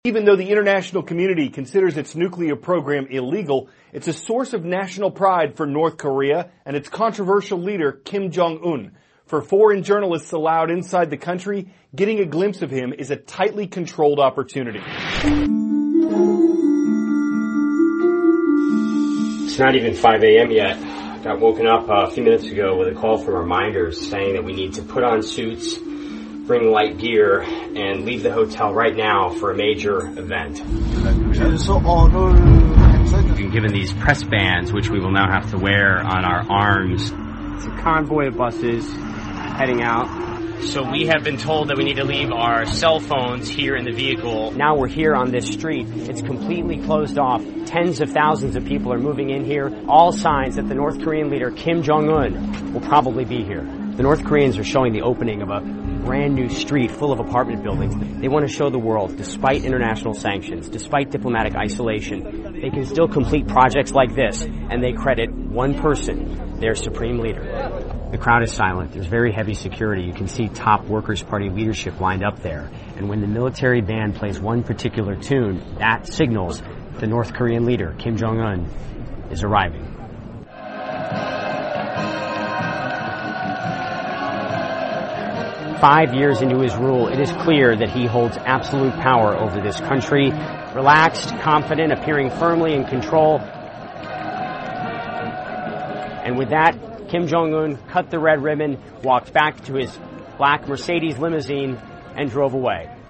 Even though the international community considers its nuclear program illegal, it's a source of national pride for North Korea and its controversial leader, Kim Jong-un. For foreign journalists allowed inside the country, getting a glimpse of him is a tightly controlled opportunity. It's not even 5 a.m. yet. I got woken up a few minutes ago with a call from our minders saying that we need to put on suits, bring light gear, and leave the hotel right now for a major event. We've been given these press bands, which we will now have to wear on our arms. It's a convoy of buses heading out. So we have been told that we need to leave our cell phones here in the vehicle. Now we're here on this street. It's completely closed off. Tens of thousands of people are moving in here. All signs that the North Korean leader, Kim Jong-un, will probably be here. The North Koreans are showing the opening of a brand new street full of apartment buildings. They want to show the world, despite international sanctions, despite diplomatic isolation, they can still complete projects like this, and they credit one person, their supreme leader. The crowd is silent. There's very heavy security. You can see top Workers' Party leadership lined up there. And when the military band plays one particular tune, that signals the North Korean leader, Kim Jong-un, is arriving. "5 years into his rule, it is clear that he holds absolute power over this country. Relaxed, confident, appearing firmly in control. And with that, Kim Jong-un cut the red ribbon, walked back to his black Mercedes limousine, and drove away.